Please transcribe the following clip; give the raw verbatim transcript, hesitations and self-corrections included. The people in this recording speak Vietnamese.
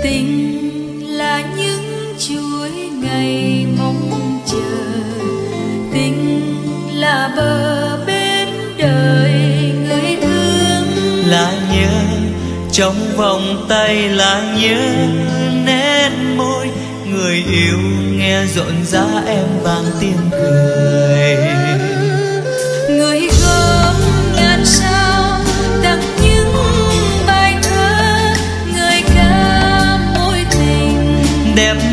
Tình là những chuỗi ngày mong chờ, tình là bờ bên đời người thương. Là nhớ trong vòng tay, là nhớ nét môi người yêu nghe rộn rã em vang tiếng cười. Người gom ngàn sao tặng những bài thơ, người ca mối tình đẹp